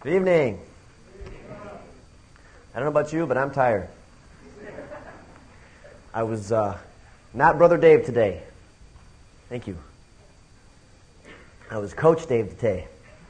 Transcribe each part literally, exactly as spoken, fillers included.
Good evening. I don't know about you, but I'm tired. I was uh, not Brother Dave today. Thank you. I was Coach Dave today.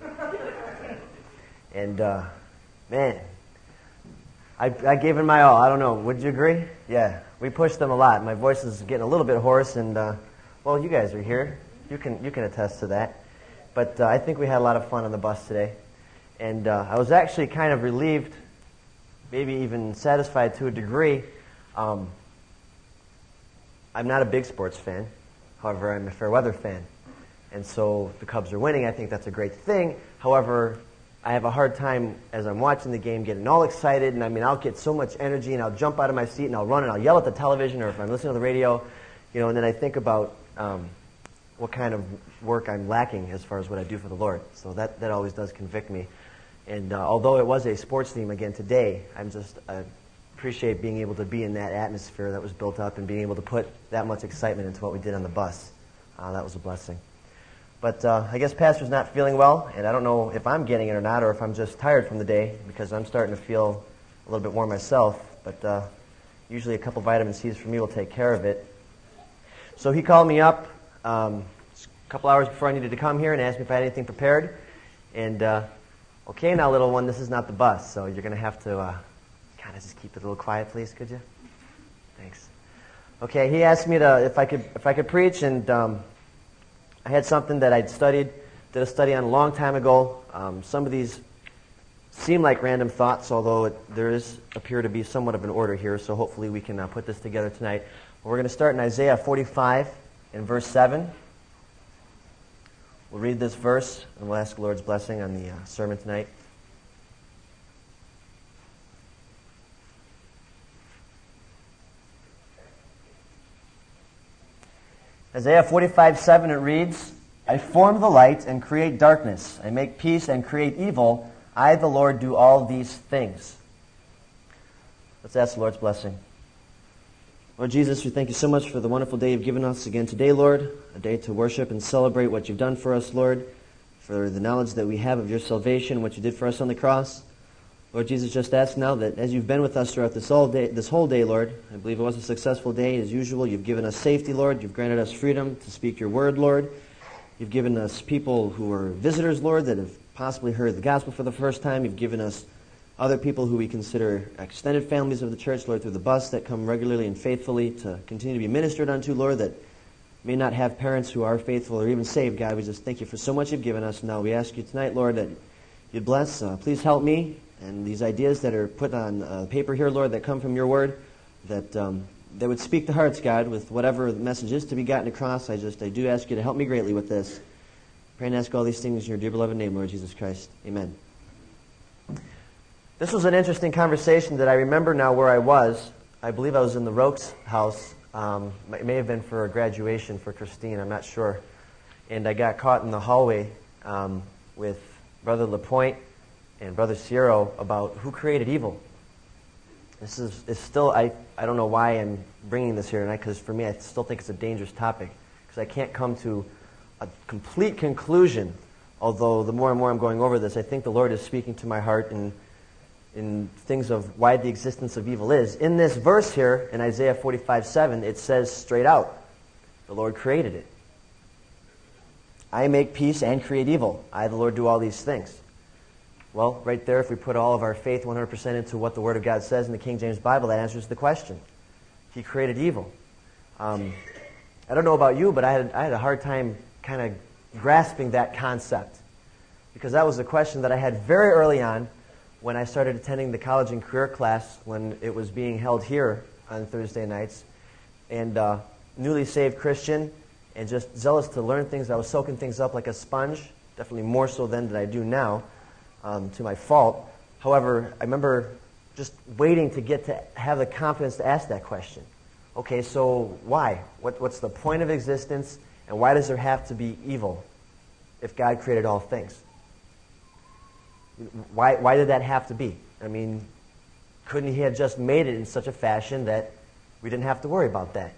And, uh, man, I, I gave him my all. I don't know. Would you agree? Yeah. We pushed them a lot. My voice is getting a little bit hoarse, and, uh, well, you guys are here. You can you can attest to that. But uh, I think we had a lot of fun on the bus today. And uh, I was actually kind of relieved, maybe even satisfied to a degree. Um, I'm not a big sports fan. However, I'm a fair weather fan. And so if the Cubs are winning, I think that's a great thing. However, I have a hard time as I'm watching the game getting all excited. And I mean, I'll get so much energy and I'll jump out of my seat and I'll run and I'll yell at the television, or if I'm listening to the radio, you know, and then I think about um, what kind of work I'm lacking as far as what I do for the Lord. So that, that always does convict me. And uh, although it was a sports theme again today, I'm just I appreciate being able to be in that atmosphere that was built up and being able to put that much excitement into what we did on the bus. Uh, that was a blessing. But uh, I guess Pastor's not feeling well, and I don't know if I'm getting it or not, or if I'm just tired from the day, because I'm starting to feel a little bit more myself. But uh, usually a couple vitamin C's for me will take care of it. So he called me up um, a couple hours before I needed to come here and asked me if I had anything prepared. And uh, okay, now, little one, this is not the bus, so you're going to have to uh, kind of just keep it a little quiet, please, could you? Thanks. Okay, he asked me to if I could if I could preach, and um, I had something that I'd studied, did a study on a long time ago. Um, some of these seem like random thoughts, although it, there is appear to be somewhat of an order here, so hopefully we can uh, put this together tonight. We're going to start in Isaiah forty-five in verse seven. We'll read this verse, and we'll ask the Lord's blessing on the uh, sermon tonight. Isaiah forty-five seven, it reads, I form the light and create darkness. I make peace and create evil. I, the Lord, do all these things. Let's ask the Lord's blessing. Lord Jesus, we thank you so much for the wonderful day you've given us again today, Lord, a day to worship and celebrate what you've done for us, Lord, for the knowledge that we have of your salvation, what you did for us on the cross. Lord Jesus, just ask now that as you've been with us throughout this whole day, this whole day, Lord, I believe it was a successful day as usual. You've given us safety, Lord. You've granted us freedom to speak your word, Lord. You've given us people who are visitors, Lord, that have possibly heard the gospel for the first time. You've given us other people who we consider extended families of the church, Lord, through the bus that come regularly and faithfully to continue to be ministered unto, Lord, that may not have parents who are faithful or even saved, God. We just thank you for so much you've given us. Now we ask you tonight, Lord, that you'd bless. Uh, please help me and these ideas that are put on uh, paper here, Lord, that come from your word, that um, that would speak to hearts, God, with whatever the message is to be gotten across. I just, I do ask you to help me greatly with this. Pray and ask all these things in your dear beloved name, Lord Jesus Christ. Amen. This was an interesting conversation that I remember now where I was. I believe I was in the Rokes house. Um, it may have been for a graduation for Christine. I'm not sure. And I got caught in the hallway um, with Brother LaPointe and Brother Ciero about who created evil. This is, is still, I, I don't know why I'm bringing this here tonight, because for me I still think it's a dangerous topic, because I can't come to a complete conclusion, although the more and more I'm going over this, I think the Lord is speaking to my heart and in things of why the existence of evil is. In this verse here, in Isaiah forty-five seven, it says straight out, the Lord created it. I make peace and create evil. I, the Lord, do all these things. Well, right there, if we put all of our faith one hundred percent into what the Word of God says in the King James Bible, that answers the question. He created evil. Um, I don't know about you, but I had, I had a hard time kind of grasping that concept, because that was a question that I had very early on when I started attending the college and career class when it was being held here on Thursday nights. And uh, newly saved Christian and just zealous to learn things. I was soaking things up like a sponge, definitely more so then than I do now, um, to my fault. However, I remember just waiting to get to have the confidence to ask that question. Okay, so why? What, what's the point of existence, and why does there have to be evil if God created all things? Why, why did that have to be? I mean, couldn't he have just made it in such a fashion that we didn't have to worry about that?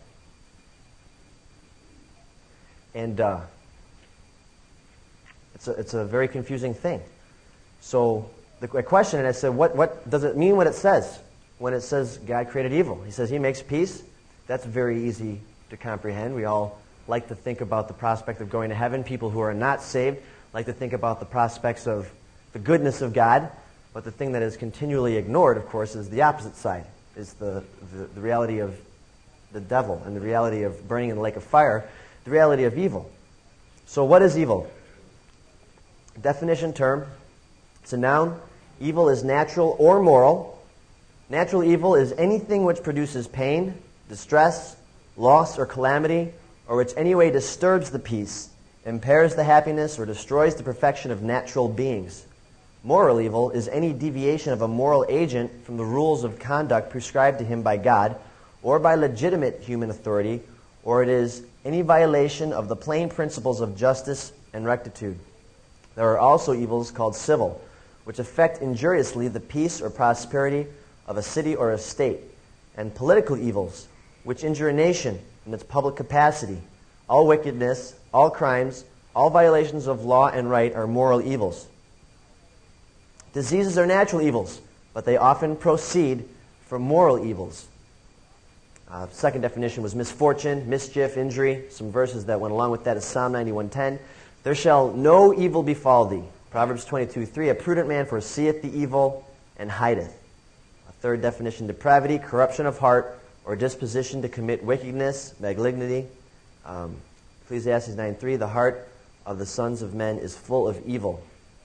And uh, it's a, it's a very confusing thing. So the question, and I said, what, what does it mean what it says when it says God created evil? He says he makes peace. That's very easy to comprehend. We all like to think about the prospect of going to heaven. People who are not saved like to think about the prospects of the goodness of God. But the thing that is continually ignored, of course, is the opposite side, is the, the, the reality of the devil and the reality of burning in the lake of fire, the reality of evil. So what is evil? Definition term. It's a noun. Evil is natural or moral. Natural evil is anything which produces pain, distress, loss, or calamity, or which any way disturbs the peace, impairs the happiness, or destroys the perfection of natural beings. Moral evil is any deviation of a moral agent from the rules of conduct prescribed to him by God or by legitimate human authority, or it is any violation of the plain principles of justice and rectitude. There are also evils called civil, which affect injuriously the peace or prosperity of a city or a state, and political evils, which injure a nation in its public capacity. All wickedness, all crimes, all violations of law and right are moral evils. Diseases are natural evils, but they often proceed from moral evils. Uh, second definition was misfortune, mischief, injury. Some verses that went along with that is Psalm ninety-one ten. There shall no evil befall thee. Proverbs twenty-two three. A prudent man foreseeth the evil and hideth. A third definition, depravity, corruption of heart, or disposition to commit wickedness, malignity. Um, Ecclesiastes nine three. The heart of the sons of men is full of evil.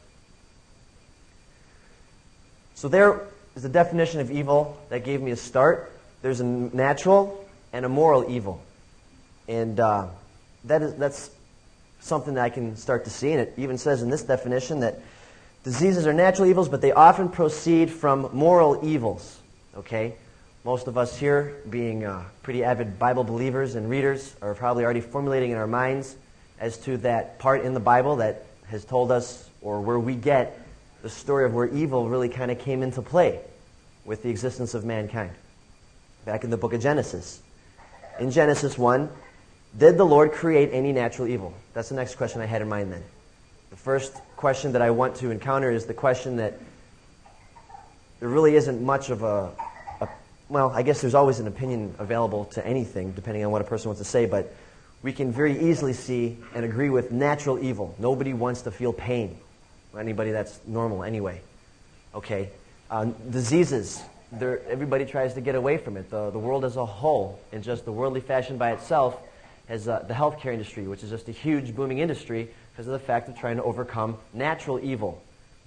So there is the definition of evil that gave me a start. There's a natural and a moral evil. And uh, that is, that's something that I can start to see. And it even says in this definition that diseases are natural evils, but they often proceed from moral evils. Okay? Most of us here, being uh, pretty avid Bible believers and readers, are probably already formulating in our minds as to that part in the Bible that has told us, or where we get the story of where evil really kind of came into play with the existence of mankind. Back in the book of Genesis. In Genesis one, did the Lord create any natural evil? That's the next question I had in mind then. The first question that I want to encounter is the question that there really isn't much of a, a well, I guess there's always an opinion available to anything, depending on what a person wants to say, but we can very easily see and agree with natural evil. Nobody wants to feel pain. Anybody that's normal anyway. Okay. Uh, diseases. Everybody tries to get away from it. The, the world as a whole, in just the worldly fashion by itself, has uh, the healthcare industry, which is just a huge booming industry because of the fact of trying to overcome natural evil.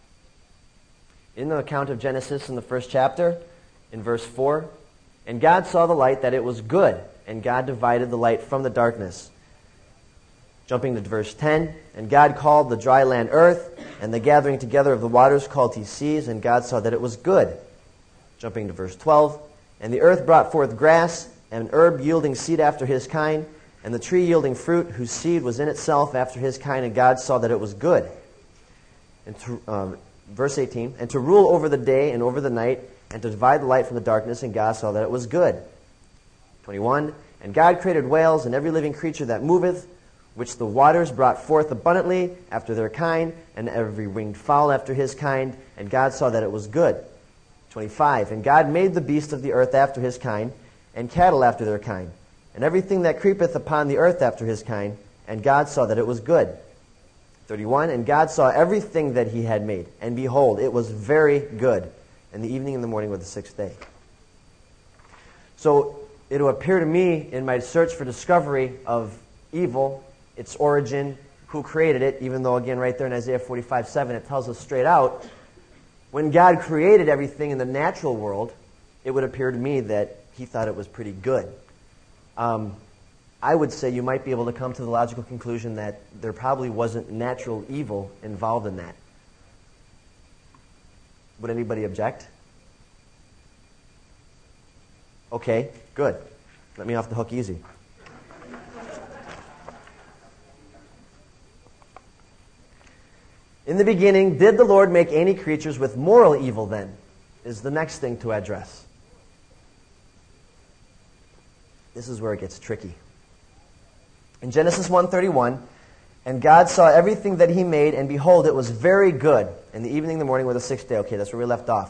In the account of Genesis in the first chapter, in verse four, and God saw the light that it was good, and God divided the light from the darkness. Jumping to verse ten, and God called the dry land earth, and the gathering together of the waters called he seas, and God saw that it was good. Jumping to verse twelve, and the earth brought forth grass, and an herb yielding seed after his kind, and the tree yielding fruit, whose seed was in itself after his kind, and God saw that it was good. And to, uh, verse eighteen, and to rule over the day and over the night, and to divide the light from the darkness, and God saw that it was good. twenty-one, and God created whales and every living creature that moveth, which the waters brought forth abundantly after their kind, and every winged fowl after his kind, and God saw that it was good. twenty-five, and God made the beasts of the earth after his kind, and cattle after their kind, and everything that creepeth upon the earth after his kind, and God saw that it was good. thirty-one, and God saw everything that he had made, and behold, it was very good. And the evening and the morning were the sixth day. So it will appear to me in my search for discovery of evil, its origin, who created it, even though, again, right there in Isaiah forty-five seven, it tells us straight out, when God created everything in the natural world, it would appear to me that he thought it was pretty good. Um, I would say you might be able to come to the logical conclusion that there probably wasn't natural evil involved in that. Would anybody object? Okay, good. Let me off the hook easy. In the beginning, did the Lord make any creatures with moral evil then? Is the next thing to address. This is where it gets tricky. In Genesis one thirty-one, And God saw everything that he made, and behold, it was very good. And the evening and the morning were the sixth day. Okay, that's where we left off.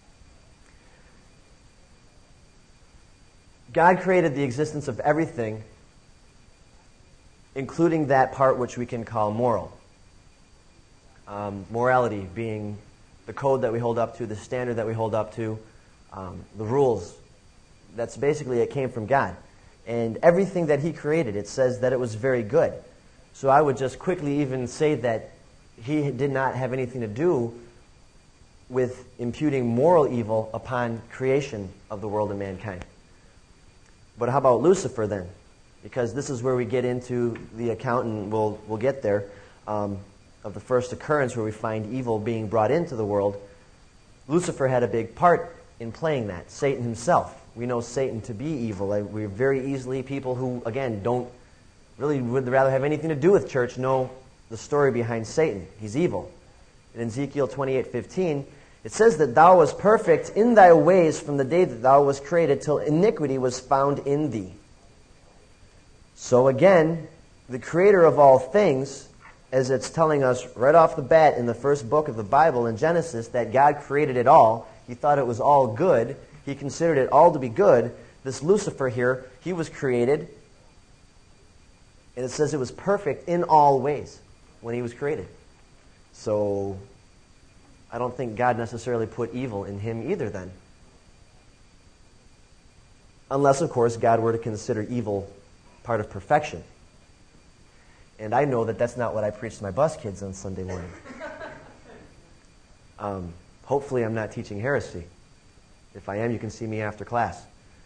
God created the existence of everything, including that part which we can call moral. Um, morality being the code that we hold up to, the standard that we hold up to, um, the rules. That's basically, it came from God. And everything that he created, it says that it was very good. So I would just quickly even say that he did not have anything to do with imputing moral evil upon creation of the world and mankind. But how about Lucifer then? Because this is where we get into the account, and we'll, we'll get there, um, of the first occurrence where we find evil being brought into the world. Lucifer had a big part in playing that. Satan himself. We know Satan to be evil. We're very easily people who, again, don't really would rather have anything to do with church know the story behind Satan. He's evil. In Ezekiel twenty-eight fifteen, it says that thou wast perfect in thy ways from the day that thou wast created till iniquity was found in thee. So again, the creator of all things, as it's telling us right off the bat in the first book of the Bible in Genesis, that God created it all. He thought it was all good. He considered it all to be good. This Lucifer here, he was created, and it says it was perfect in all ways when he was created. So I don't think God necessarily put evil in him either then. Unless, of course, God were to consider evil part of perfection. And I know that that's not what I preach to my bus kids on Sunday morning. Um, hopefully I'm not teaching heresy. If I am, you can see me after class.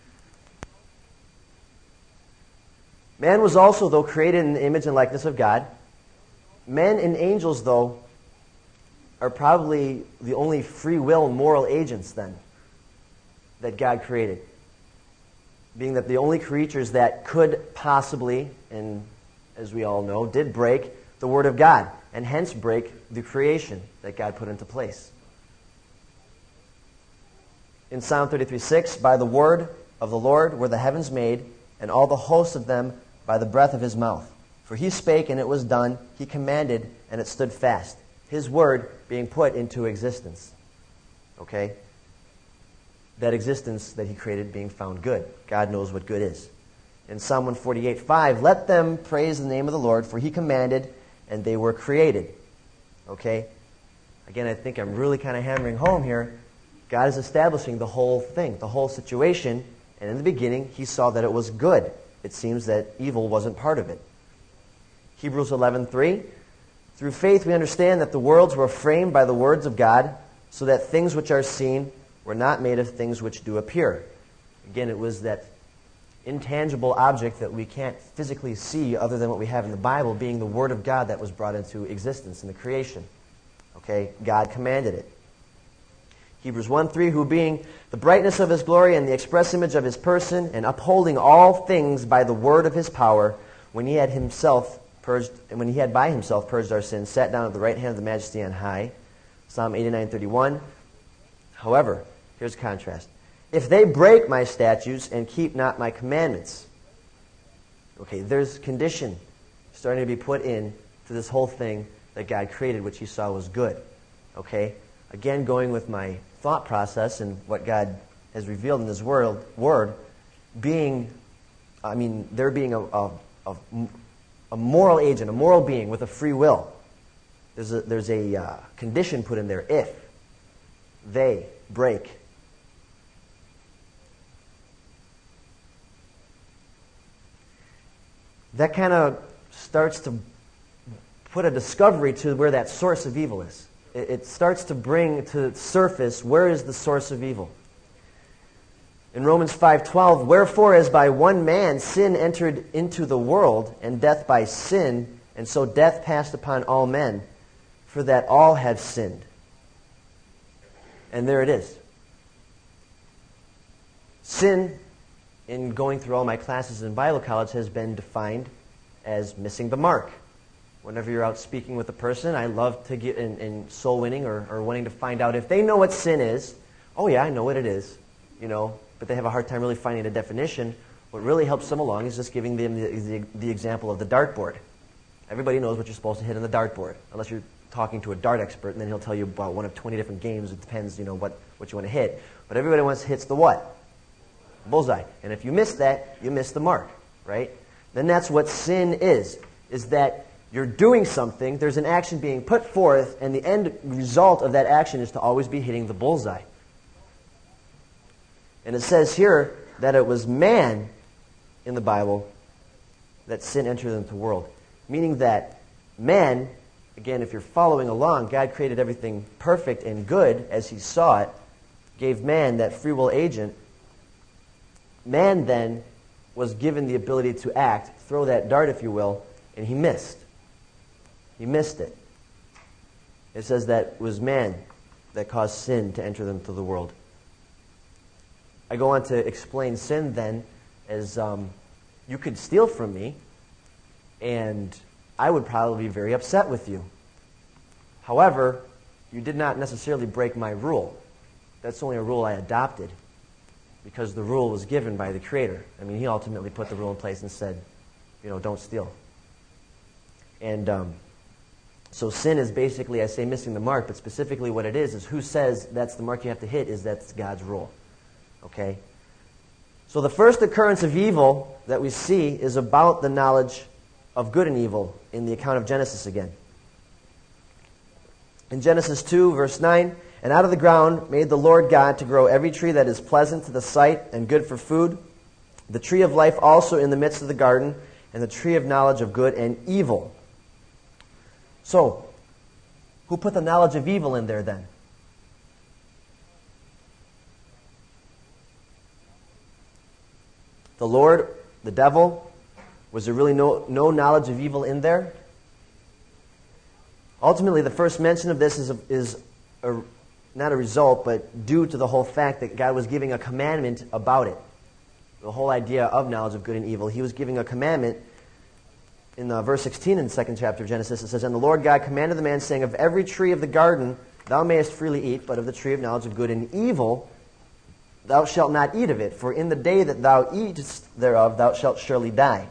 Man was also, though, created in the image and likeness of God. Men and angels, though, are probably the only free will moral agents, then, that God created. Being that the only creatures that could possibly, and as we all know, did break the Word of God, and hence break the creation that God put into place. In Psalm thirty-three six, by the word of the Lord were the heavens made, and all the hosts of them by the breath of his mouth. For he spake, and it was done. He commanded, and it stood fast. His word being put into existence. Okay? That existence that he created being found good. God knows what good is. In Psalm one forty-eight five, let them praise the name of the Lord, for he commanded, and they were created. Okay? Again, I think I'm really kind of hammering home here. God is establishing the whole thing, the whole situation, and in the beginning, he saw that it was good. It seems that evil wasn't part of it. Hebrews eleven three, through faith we understand that the worlds were framed by the words of God, so that things which are seen were not made of things which do appear. Again, it was that intangible object that we can't physically see other than what we have in the Bible, being the Word of God that was brought into existence in the creation. Okay? God commanded it. Hebrews one three, who being the brightness of his glory and the express image of his person, and upholding all things by the word of his power, when he had himself purged, and when he had by himself purged our sins, sat down at the right hand of the Majesty on high. Psalm eighty-nine thirty-one. However, here's a contrast. If they break my statutes and keep not my commandments. Okay, there's condition starting to be put in to this whole thing that God created, which he saw was good. Okay? Again, going with my thought process and what God has revealed in his word, word being, I mean, there being a, a, a, a moral agent, a moral being with a free will. There's a, there's a uh, condition put in there, if they break. That kind of starts to put a discovery to where that source of evil is. It, it starts to bring to the surface, where is the source of evil? In Romans five twelve, wherefore as by one man sin entered into the world, and death by sin, and so death passed upon all men, for that all have sinned. And there it is. Sin, in going through all my classes in Bible college, has been defined as missing the mark. Whenever you're out speaking with a person, I love to get in, in soul winning or, or wanting to find out if they know what sin is. Oh yeah, I know what it is, you know, but they have a hard time really finding a definition. What really helps them along is just giving them the, the, the example of the dartboard. Everybody knows what you're supposed to hit on the dartboard, unless you're talking to a dart expert, and then he'll tell you about one of twenty different games. It depends, you know, what, what you want to hit. But everybody wants hits the what? Bullseye. And if you miss that, you miss the mark, right? Then that's what sin is, is that you're doing something, there's an action being put forth, and the end result of that action is to always be hitting the bullseye. And it says here that it was man in the Bible that sin entered into the world. Meaning that man, again, if you're following along, God created everything perfect and good as he saw it, gave man that free will agent. Man then was given the ability to act, throw that dart, if you will, and he missed. He missed it. It says that it was man that caused sin to enter into the world. I go on to explain sin then as um, you could steal from me, and I would probably be very upset with you. However, you did not necessarily break my rule. That's only a rule I adopted because the rule was given by the Creator. I mean, he ultimately put the rule in place and said, you know, don't steal. And um, so sin is basically, I say missing the mark, but specifically what it is is who says that's the mark you have to hit is that's God's rule. Okay? So the first occurrence of evil that we see is about the knowledge of good and evil in the account of Genesis again. In Genesis two, verse nine, and out of the ground made the Lord God to grow every tree that is pleasant to the sight and good for food, the tree of life also in the midst of the garden, and the tree of knowledge of good and evil. So, who put the knowledge of evil in there then? The Lord, the devil? Was there really no, no knowledge of evil in there? Ultimately, the first mention of this is, a, is a, not a result, but due to the whole fact that God was giving a commandment about it. The whole idea of knowledge of good and evil. He was giving a commandment. In uh, verse sixteen in the second chapter of Genesis, it says, and the Lord God commanded the man, saying, of every tree of the garden thou mayest freely eat, but of the tree of knowledge of good and evil thou shalt not eat of it, for in the day that thou eatest thereof thou shalt surely die.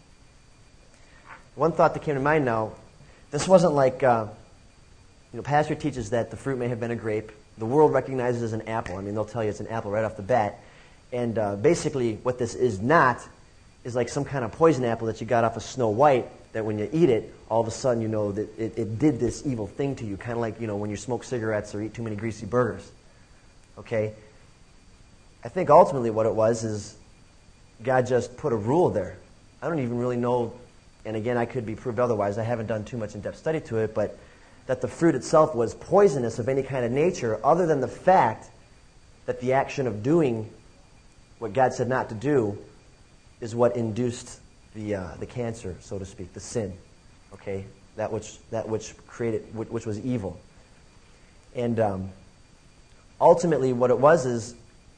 One thought that came to mind now, this wasn't like, uh, you know, Pastor teaches that the fruit may have been a grape. The world recognizes it as an apple. I mean, they'll tell you it's an apple right off the bat. And uh, basically what this is not is like some kind of poison apple that you got off of Snow White, that when you eat it, all of a sudden you know that it, it did this evil thing to you, kind of like, you know, when you smoke cigarettes or eat too many greasy burgers. Okay? I think ultimately what it was is God just put a rule there. I don't even really know, and again, I could be proved otherwise. I haven't done too much in-depth study to it, but that the fruit itself was poisonous of any kind of nature other than the fact that the action of doing what God said not to do is what induced the uh, the cancer, so to speak, the sin. Okay, that which that which created which, which was evil. And um, ultimately, what it was is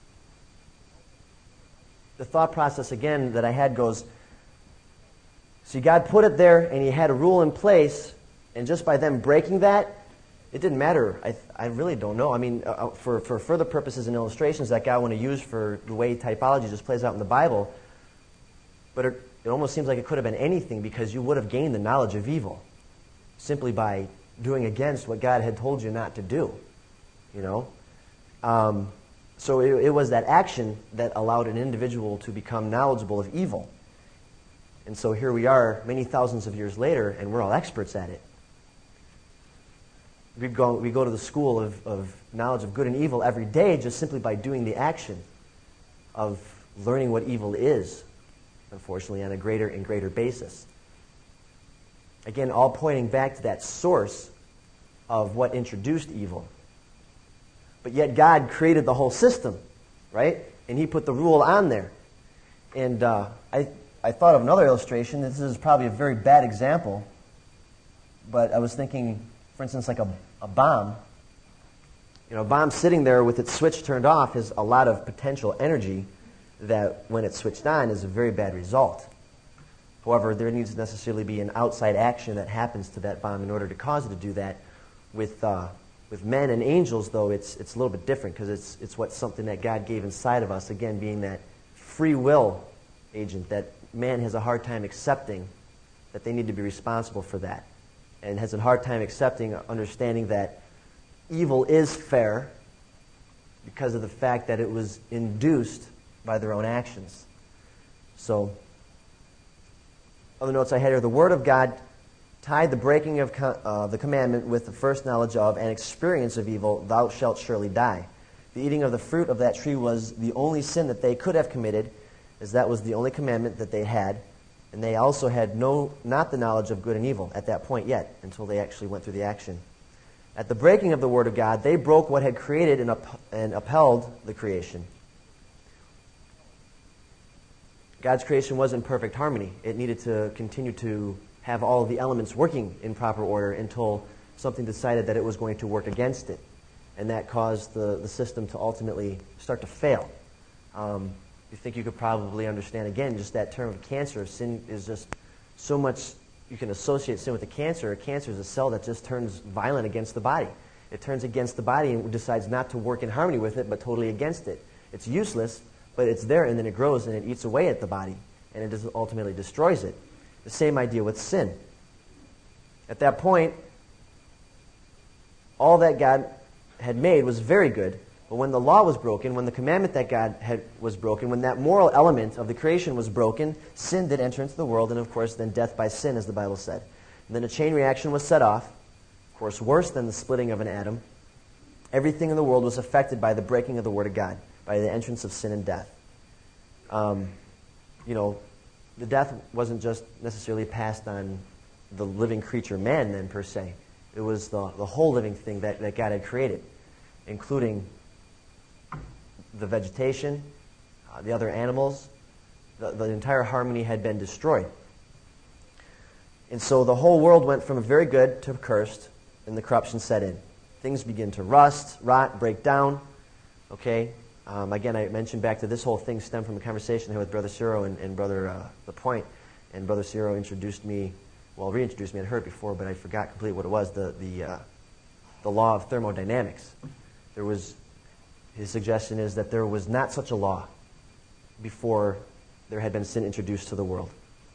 the thought process again that I had goes. See, God put it there, and He had a rule in place, and just by them breaking that, it didn't matter. I I really don't know. I mean, uh, for for further purposes and illustrations that God want to use for the way typology just plays out in the Bible. But it, it almost seems like it could have been anything because you would have gained the knowledge of evil simply by doing against what God had told you not to do. You know? Um, so it, it was that action that allowed an individual to become knowledgeable of evil. And so here we are many thousands of years later, and we're all experts at it. We go, we go to the school of, of knowledge of good and evil every day just simply by doing the action of learning what evil is. Unfortunately, on a greater and greater basis. Again, all pointing back to that source of what introduced evil. But yet God created the whole system, right? And He put the rule on there. And uh, I, I thought of another illustration. This is probably a very bad example. But I was thinking, for instance, like a, a bomb. You know, a bomb sitting there with its switch turned off has a lot of potential energy that when it's switched on is a very bad result. However, there needs to necessarily be an outside action that happens to that bomb in order to cause it to do that. With uh, with men and angels, though, it's it's a little bit different because it's it's what something that God gave inside of us. Again, being that free will agent that man has a hard time accepting that they need to be responsible for that, and has a hard time accepting or understanding that evil is fair because of the fact that it was induced by their own actions. So, other notes I had here, the Word of God tied the breaking of uh, the commandment with the first knowledge of and experience of evil, thou shalt surely die. The eating of the fruit of that tree was the only sin that they could have committed, as that was the only commandment that they had, and they also had no, not the knowledge of good and evil at that point yet, until they actually went through the action. At the breaking of the Word of God, they broke what had created and, up, and upheld the creation. God's creation was in perfect harmony. It needed to continue to have all of the elements working in proper order until something decided that it was going to work against it. And that caused the, the system to ultimately start to fail. Um, you think you could probably understand, again, just that term of cancer. Sin is just so much, you can associate sin with a cancer. A cancer is a cell that just turns violent against the body. It turns against the body and decides not to work in harmony with it, but totally against it. It's useless, but it's there, and then it grows and it eats away at the body, and it just ultimately destroys it. The same idea with sin. At that point, all that God had made was very good, but when the law was broken, when the commandment that God had was broken, when that moral element of the creation was broken, sin did enter into the world, and of course then death by sin, as the Bible said. And then a chain reaction was set off, of course worse than the splitting of an atom. Everything in the world was affected by the breaking of the Word of God, by the entrance of sin and death. Um, you know, the death wasn't just necessarily passed on the living creature, man, then, per se. It was the, the whole living thing that, that God had created, including the vegetation, uh, the other animals. The, the entire harmony had been destroyed. And so the whole world went from very good to cursed, and the corruption set in. Things begin to rust, rot, break down. Okay? Um, again, I mentioned back to this whole thing stemmed from a conversation here with Brother Ciro and, and Brother uh, LaPointe. And Brother Ciro introduced me, well, reintroduced me. I'd heard it before, but I forgot completely what it was, the, the, uh, the law of thermodynamics. There was, his suggestion is that there was not such a law before there had been sin introduced to the world.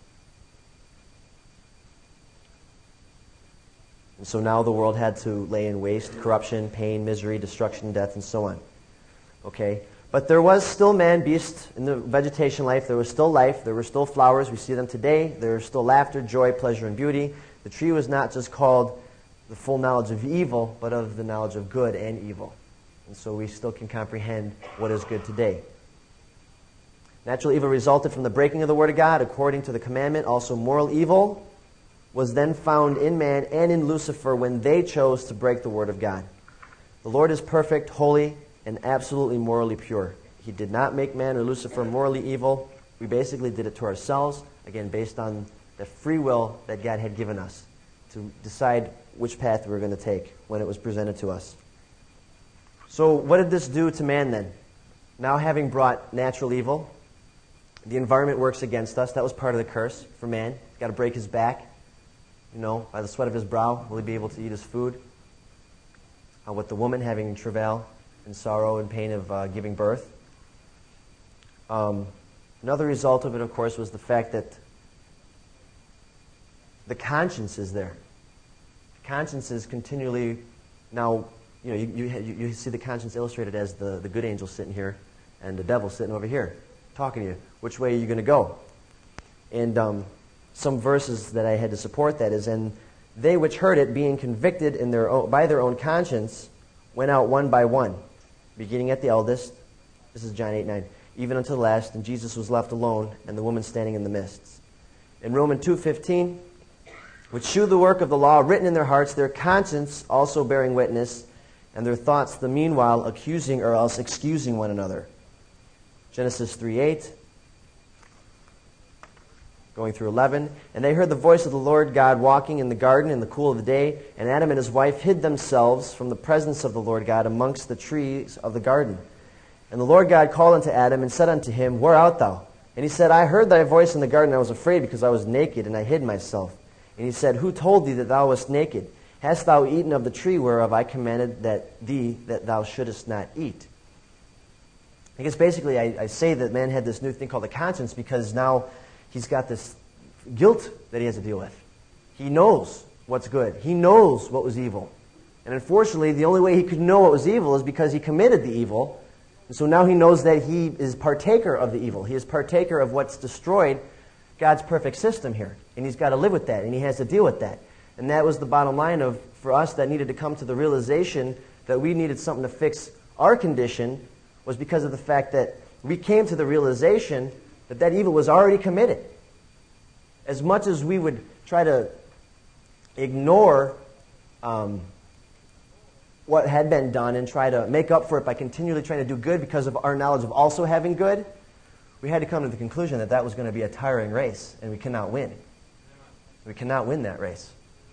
And so now the world had to lay in waste, corruption, pain, misery, destruction, death, and so on. Okay? But there was still man, beast, in the vegetation life. There was still life. There were still flowers. We see them today. There was still laughter, joy, pleasure, and beauty. The tree was not just called the full knowledge of evil, but of the knowledge of good and evil. And so we still can comprehend what is good today. Natural evil resulted from the breaking of the Word of God according to the commandment. Also moral evil was then found in man and in Lucifer when they chose to break the Word of God. The Lord is perfect, holy, and absolutely morally pure. He did not make man or Lucifer morally evil. We basically did it to ourselves, again, based on the free will that God had given us to decide which path we were going to take when it was presented to us. So what did this do to man then? Now having brought natural evil, the environment works against us. That was part of the curse for man. He's got to break his back. You know, by the sweat of his brow will he be able to eat his food. Uh, with the woman having travail and sorrow and pain of uh, giving birth. Um, another result of it, of course, was the fact that the conscience is there. The conscience is continually now, you know, you, you, you see the conscience illustrated as the, the good angel sitting here and the devil sitting over here talking to you. Which way are you going to go? And um, some verses that I had to support that is, and they which heard it, being convicted in their own, by their own conscience, went out one by one, beginning at the eldest, this is John eight nine, even unto the last, and Jesus was left alone, and the woman standing in the midst. In Romans two fifteen, which shew the work of the law written in their hearts, their conscience also bearing witness, and their thoughts the meanwhile accusing or else excusing one another. Genesis three eight, going through eleven, and they heard the voice of the Lord God walking in the garden in the cool of the day, and Adam and his wife hid themselves from the presence of the Lord God amongst the trees of the garden. And the Lord God called unto Adam and said unto him, Where art thou? And he said, I heard thy voice in the garden, and I was afraid because I was naked, and I hid myself. And he said, Who told thee that thou wast naked? Hast thou eaten of the tree whereof I commanded that thee that thou shouldest not eat? I guess basically I, I say that man had this new thing called the conscience because now he's got this guilt that he has to deal with. He knows what's good. He knows what was evil. And unfortunately, the only way he could know what was evil is because he committed the evil. And so now he knows that he is partaker of the evil. He is partaker of what's destroyed God's perfect system here. And he's got to live with that, and he has to deal with that. And that was the bottom line of, for us, that needed to come to the realization that we needed something to fix our condition, was because of the fact that we came to the realization that that evil was already committed. As much as we would try to ignore um, what had been done and try to make up for it by continually trying to do good because of our knowledge of also having good, we had to come to the conclusion that that was going to be a tiring race, and we cannot win. We cannot win that race.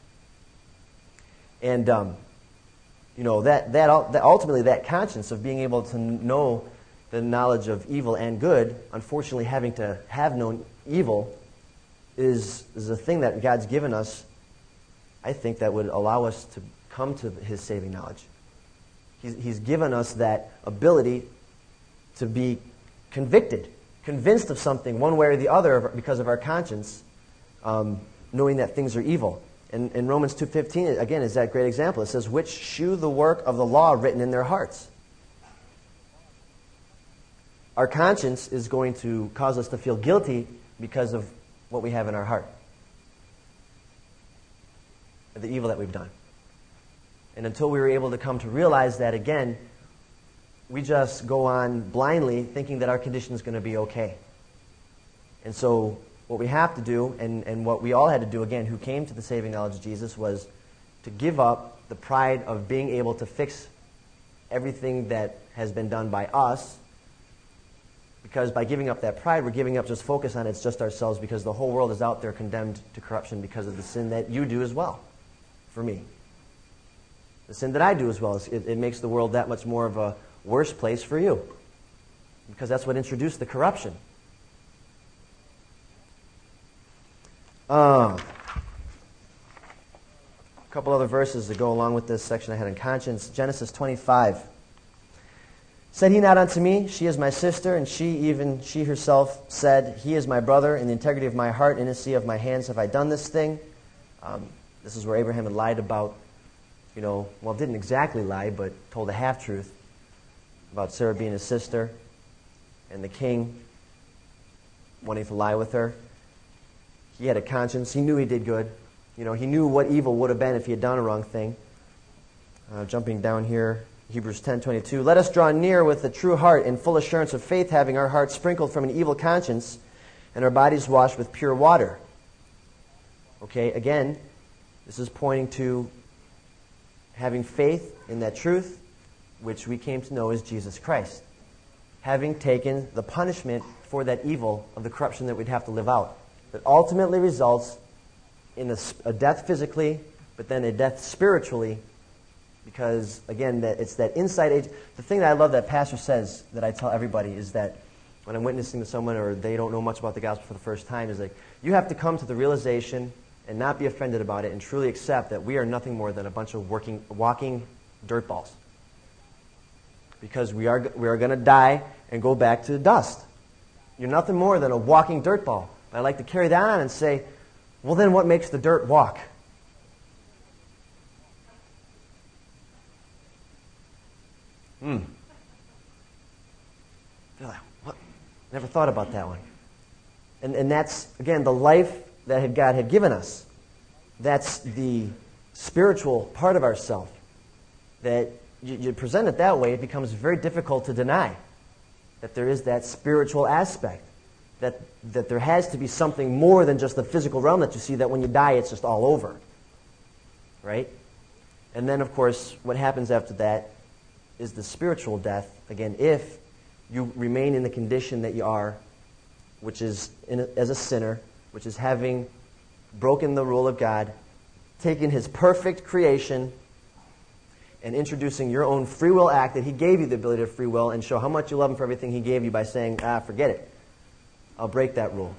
And, um, you know, that, that, that ultimately that conscience of being able to know the knowledge of evil and good, unfortunately having to have known evil, is, is a thing that God's given us, I think, that would allow us to come to his saving knowledge. He's, he's given us that ability to be convicted, convinced of something one way or the other because of our conscience, um, knowing that things are evil. And in Romans two fifteen, again, is that great example. It says, which shew the work of the law written in their hearts. Our conscience is going to cause us to feel guilty because of what we have in our heart, the evil that we've done. And until we were able to come to realize that again, we just go on blindly thinking that our condition is going to be okay. And so what we have to do, and, and what we all had to do, again, who came to the saving knowledge of Jesus, was to give up the pride of being able to fix everything that has been done by us. Because by giving up that pride, we're giving up just focus on it's just ourselves, because the whole world is out there condemned to corruption because of the sin that you do as well, for me. The sin that I do as well, it, it makes the world that much more of a worse place for you. Because that's what introduced the corruption. Um, a couple other verses that go along with this section I had in conscience. Genesis twenty-five. Said he not unto me, she is my sister, and she even, she herself said, he is my brother, in the integrity of my heart, innocency of my hands have I done this thing. Um, this is where Abraham had lied about, you know, well, didn't exactly lie, but told a half-truth about Sarah being his sister, and the king wanting to lie with her. He had a conscience. He knew he did good. You know, he knew what evil would have been if he had done a wrong thing. Uh, jumping down here, Hebrews ten twenty-two. Let us draw near with a true heart and full assurance of faith, having our hearts sprinkled from an evil conscience and our bodies washed with pure water. Okay, again, this is pointing to having faith in that truth, which we came to know as Jesus Christ. Having taken the punishment for that evil of the corruption that we'd have to live out. That ultimately results in a, a death physically, but then a death spiritually. Because, again, that it's that inside age. The thing that I love that Pastor says, that I tell everybody, is that when I'm witnessing to someone or they don't know much about the gospel for the first time, is like, you have to come to the realization and not be offended about it and truly accept that we are nothing more than a bunch of working, walking dirt balls. Because we are, we are going to die and go back to dust. You're nothing more than a walking dirt ball. But I like to carry that on and say, well, then what makes the dirt walk? Hmm. They're like, what? Never thought about that one. And and that's, again, the life that had God had given us. That's the spiritual part of ourself. That you, you present it that way, it becomes very difficult to deny that there is that spiritual aspect. That, that there has to be something more than just the physical realm that you see, that when you die, it's just all over. Right? And then, of course, what happens after that is the spiritual death, again, if you remain in the condition that you are, which is in a, as a sinner, which is having broken the rule of God, taken his perfect creation and introducing your own free will act that he gave you the ability of free will, and show how much you love him for everything he gave you by saying, ah, forget it. I'll break that rule.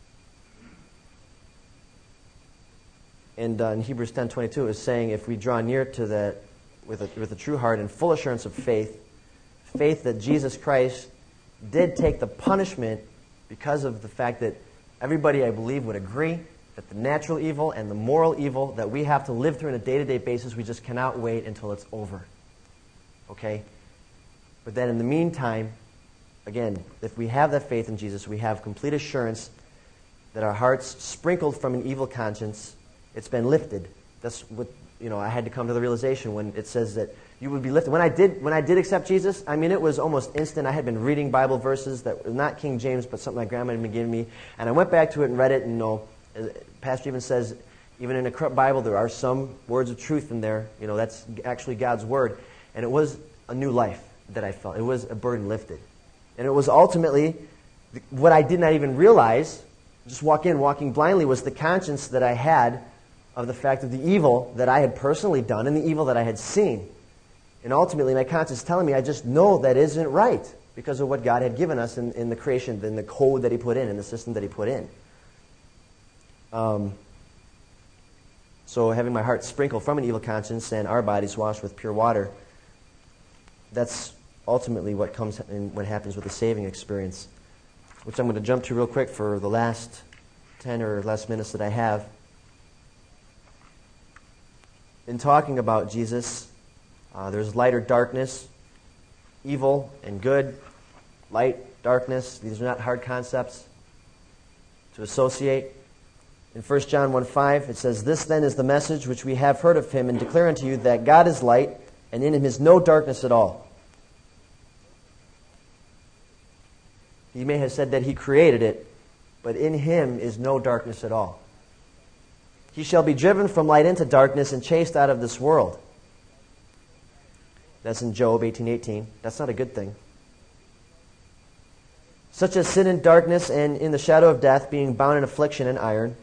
And uh, in Hebrews ten twenty-two, is saying if we draw near to that with a, with a true heart and full assurance of faith, faith that Jesus Christ did take the punishment because of the fact that everybody, I believe, would agree that the natural evil and the moral evil that we have to live through on a day-to-day basis, we just cannot wait until it's over. Okay? But then in the meantime, again, if we have that faith in Jesus, we have complete assurance that our hearts, sprinkled from an evil conscience, it's been lifted. That's what, you know, I had to come to the realization when it says that you would be lifted. When I did, when I did accept Jesus, I mean, it was almost instant. I had been reading Bible verses that were not King James, but something my grandma had been giving me. And I went back to it and read it, and you know, Pastor even says, even in a corrupt Bible, there are some words of truth in there. You know, that's actually God's word. And it was a new life that I felt. It was a burden lifted. And it was ultimately, what I did not even realize, just walk in, walking blindly, was the conscience that I had of the fact of the evil that I had personally done and the evil that I had seen. And ultimately, my conscience telling me, I just know that isn't right because of what God had given us in, in the creation, in the code that He put in, in the system that He put in. Um, so having my heart sprinkled from an evil conscience and our bodies washed with pure water, that's ultimately what comes in, what happens with the saving experience, which I'm going to jump to real quick for the last ten or less minutes that I have. In talking about Jesus, uh, there's light or darkness, evil and good, light, darkness. These are not hard concepts to associate. In First John one five, it says, "This then is the message which we have heard of Him and declare unto you, that God is light, and in Him is no darkness at all." He may have said that He created it, but in Him is no darkness at all. He shall be driven from light into darkness and chased out of this world. That's in Job eighteen eighteen. That's not a good thing. Such as sit in darkness and in the shadow of death, being bound in affliction and iron.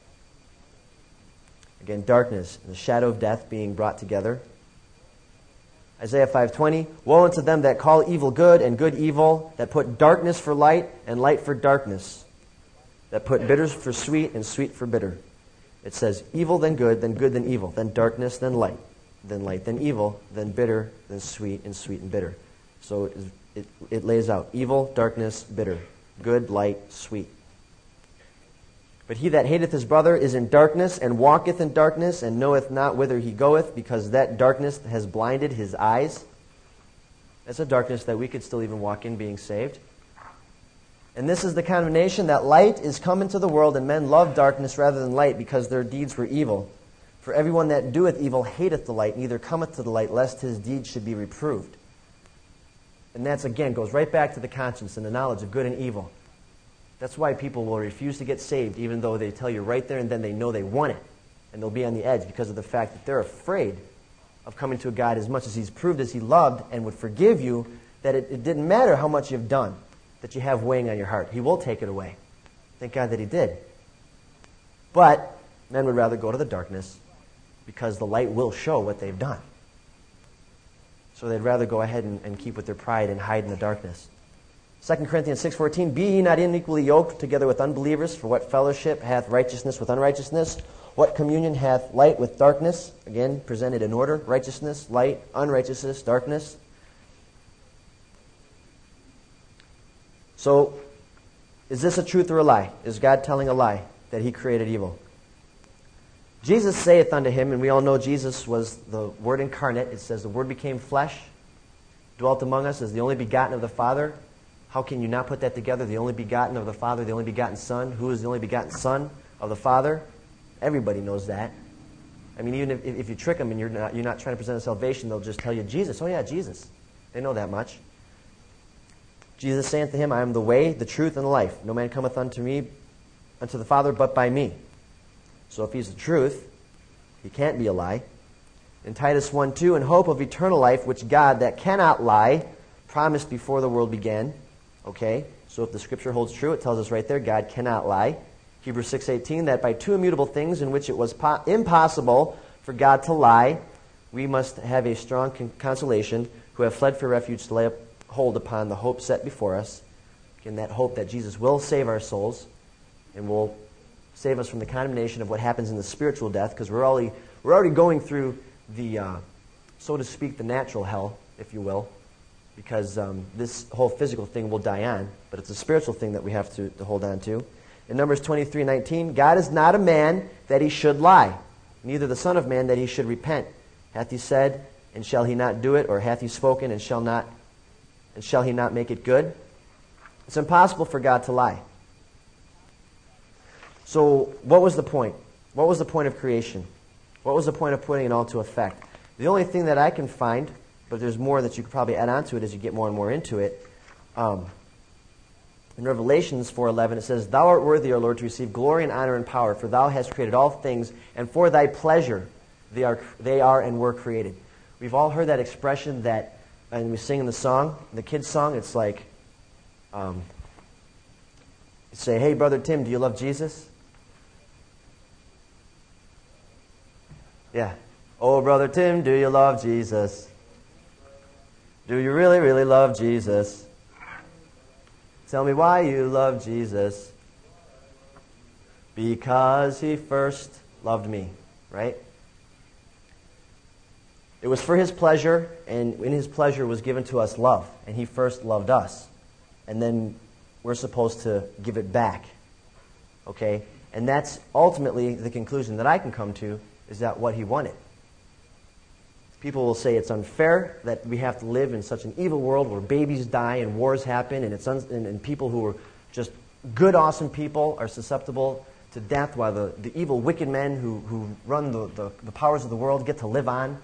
Again, darkness and the shadow of death being brought together. Isaiah five twenty, "Woe unto them that call evil good and good evil, that put darkness for light and light for darkness, that put bitter for sweet and sweet for bitter." It says evil, then good, then good, then evil, then darkness, then light, then light, then evil, then bitter, then sweet, and sweet and bitter. So it, it, it lays out evil, darkness, bitter, good, light, sweet. "But he that hateth his brother is in darkness, and walketh in darkness, and knoweth not whither he goeth, because that darkness has blinded his eyes." That's a darkness that we could still even walk in being saved. "And this is the condemnation, that light is come into the world, and men love darkness rather than light, because their deeds were evil. For everyone that doeth evil hateth the light, neither cometh to the light, lest his deeds should be reproved." And that's, again, goes right back to the conscience and the knowledge of good and evil. That's why people will refuse to get saved, even though they tell you right there and then they know they want it. And they'll be on the edge because of the fact that they're afraid of coming to a God as much as He's proved as He loved and would forgive you, that it, it didn't matter how much you've done that you have weighing on your heart. He will take it away. Thank God that He did. But men would rather go to the darkness because the light will show what they've done. So they'd rather go ahead and, and keep with their pride and hide in the darkness. Second Corinthians six fourteen, "Be ye not unequally yoked together with unbelievers, for what fellowship hath righteousness with unrighteousness? What communion hath light with darkness?" Again, presented in order. Righteousness, light, unrighteousness, darkness. So, is this a truth or a lie? Is God telling a lie that He created evil? "Jesus saith unto him," and we all know Jesus was the Word incarnate. It says the Word became flesh, dwelt among us as the only begotten of the Father. How can you not put that together? The only begotten of the Father, the only begotten Son. Who is the only begotten Son of the Father? Everybody knows that. I mean, even if, if you trick them and you're not, you're not trying to present a salvation, they'll just tell you Jesus. Oh yeah, Jesus. They know that much. "Jesus saith to him, I am the way, the truth, and the life. No man cometh unto me, unto the Father, but by me." So if He's the truth, He can't be a lie. In Titus one two, "In hope of eternal life, which God, that cannot lie, promised before the world began." Okay, so if the Scripture holds true, it tells us right there, God cannot lie. Hebrews six eighteen, "That by two immutable things in which it was po- impossible for God to lie, we must have a strong con- consolation, who have fled for refuge to lay up hold upon the hope set before us." Again, that hope that Jesus will save our souls and will save us from the condemnation of what happens in the spiritual death, because we're already, we're already going through the, uh, so to speak, the natural hell, if you will, because um, this whole physical thing will die on, but it's a spiritual thing that we have to, to hold on to. In Numbers twenty-three nineteen, God is not a man that he should lie, neither the Son of Man that he should repent. Hath he said, and shall he not do it? Or hath he spoken, and shall not, and shall he not make it good? It's impossible for God to lie. So what was the point? What was the point of creation? What was the point of putting it all to effect? The only thing that I can find, but there's more that you could probably add on to it as you get more and more into it, um, in Revelations four eleven, it says, Thou art worthy, O Lord, to receive glory and honor and power, for Thou hast created all things, and for Thy pleasure they are, they are and were created. We've all heard that expression that, and we sing in the song, the kids' song, it's like, um, you say, hey, Brother Tim, do you love Jesus? Yeah. Oh, Brother Tim, do you love Jesus? Do you really, really love Jesus? Tell me why you love Jesus. Because he first loved me, right? It was for his pleasure, and in his pleasure was given to us love, and he first loved us. And then we're supposed to give it back, okay? And that's ultimately the conclusion that I can come to, is that what he wanted. People will say it's unfair that we have to live in such an evil world where babies die and wars happen, and it's un- and, and people who are just good, awesome people are susceptible to death, while the, the evil, wicked men who, who run the, the, the powers of the world get to live on.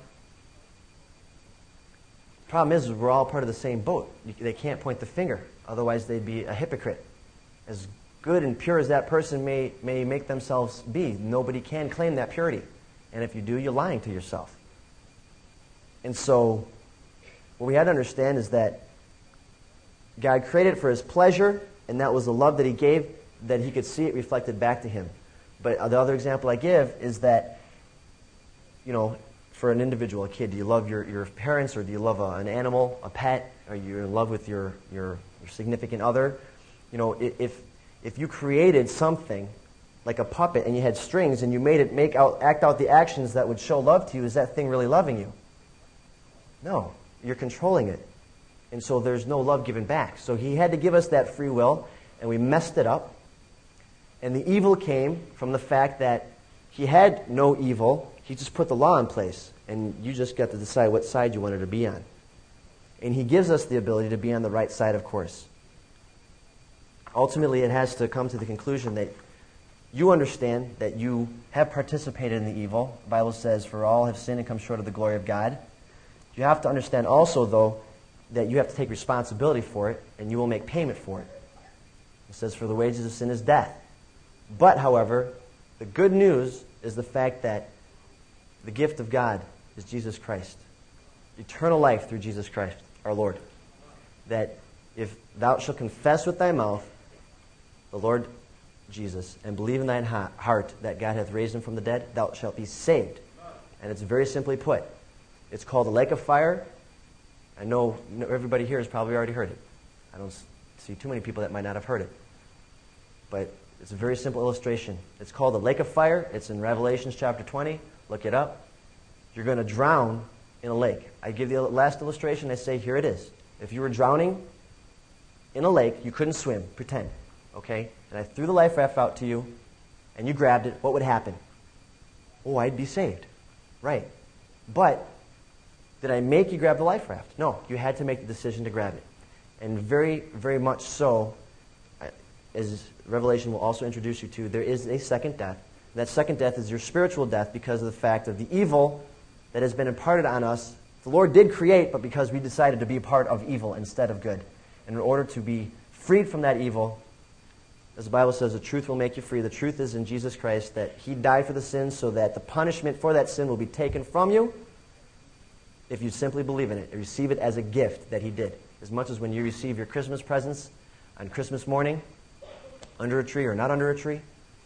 The problem is, is we're all part of the same boat. You, they can't point the finger, otherwise they'd be a hypocrite. As good and pure as that person may, may make themselves be, nobody can claim that purity. And if you do, you're lying to yourself. And so, what we had to understand is that God created it for his pleasure, and that was the love that he gave, that he could see it reflected back to him. But the other example I give is that, you know, for an individual, a kid, do you love your, your parents, or do you love a, an animal, a pet? Are you in love with your, your, your significant other? You know, if, if you created something like a puppet and you had strings and you made it make out, act out the actions that would show love to you, is that thing really loving you? No, you're controlling it. And so there's no love given back. So he had to give us that free will, and we messed it up. And the evil came from the fact that he had no evil. He just put the law in place, and you just got to decide what side you wanted to be on. And he gives us the ability to be on the right side, of course. Ultimately, it has to come to the conclusion that you understand that you have participated in the evil. The Bible says, for all have sinned and come short of the glory of God. You have to understand also, though, that you have to take responsibility for it, and you will make payment for it. It says, for the wages of sin is death. But, however, the good news is the fact that the gift of God is Jesus Christ. Eternal life through Jesus Christ, our Lord. That if thou shalt confess with thy mouth the Lord Jesus, and believe in thine heart that God hath raised him from the dead, thou shalt be saved. And it's very simply put. It's called the lake of fire. I know everybody here has probably already heard it. I don't see too many people that might not have heard it. But it's a very simple illustration. It's called the lake of fire. It's in Revelation chapter twenty. Look it up. You're going to drown in a lake. I give the last illustration. I say, here it is. If you were drowning in a lake, you couldn't swim. Pretend. Okay? And I threw the life raft out to you, and you grabbed it. What would happen? Oh, I'd be saved. Right. But did I make you grab the life raft? No, you had to make the decision to grab it. And very, very much so, as Revelation will also introduce you to, there is a second death. That second death is your spiritual death because of the fact of the evil that has been imparted on us. The Lord did create, but because we decided to be a part of evil instead of good. And in order to be freed from that evil, as the Bible says, the truth will make you free. The truth is in Jesus Christ, that he died for the sin so that the punishment for that sin will be taken from you if you simply believe in it and receive it as a gift that he did. As much as when you receive your Christmas presents on Christmas morning, under a tree or not under a tree.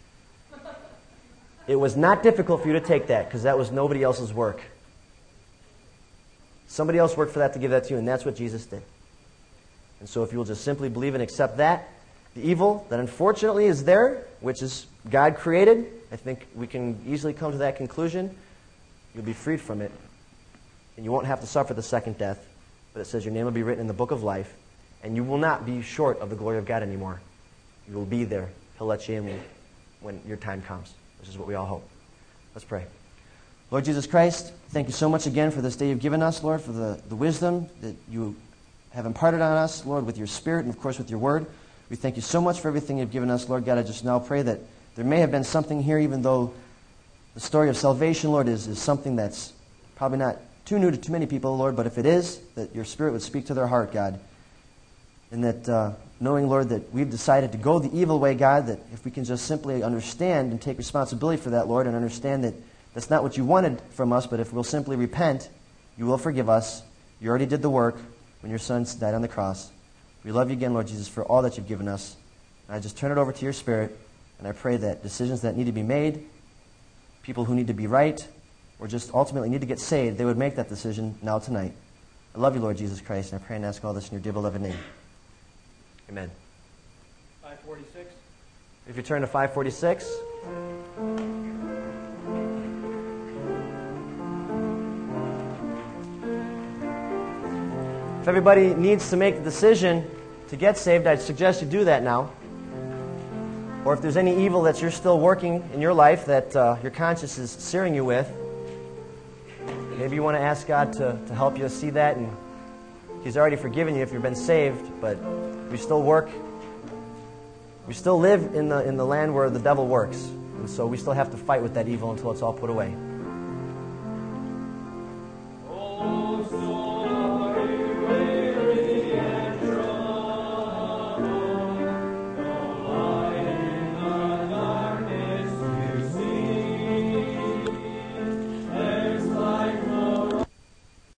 It was not difficult for you to take that because that was nobody else's work. Somebody else worked for that to give that to you, and that's what Jesus did. And so if you will just simply believe and accept that, the evil that unfortunately is there, which is God created, I think we can easily come to that conclusion. You'll be freed from it. And you won't have to suffer the second death. But it says your name will be written in the book of life. And you will not be short of the glory of God anymore. You will be there. He'll let you in when, when your time comes, which is what we all hope. Let's pray. Lord Jesus Christ, thank you so much again for this day you've given us, Lord, for the, the wisdom that you have imparted on us, Lord, with your Spirit and, of course, with your word. We thank you so much for everything you've given us, Lord God. I just now pray that there may have been something here, even though the story of salvation, Lord, is, is something that's probably not too new to too many people, Lord, but if it is, that your Spirit would speak to their heart, God. And that uh, knowing, Lord, that we've decided to go the evil way, God, that if we can just simply understand and take responsibility for that, Lord, and understand that that's not what you wanted from us, but if we'll simply repent, you will forgive us. You already did the work when your Son died on the cross. We love you again, Lord Jesus, for all that you've given us. And I just turn it over to your Spirit, and I pray that decisions that need to be made, people who need to be right, or just ultimately need to get saved, they would make that decision now tonight. I love you, Lord Jesus Christ, and I pray and ask all this in your dear beloved name. Amen. five forty-six. If you turn to five forty-six. If everybody needs to make the decision to get saved, I'd suggest you do that now. Or if there's any evil that you're still working in your life that uh, your conscience is searing you with, maybe you want to ask God to, to help you see that. And He's already forgiven you if you've been saved, but we still work. We still live in the, in the land where the devil works. And so we still have to fight with that evil until it's all put away.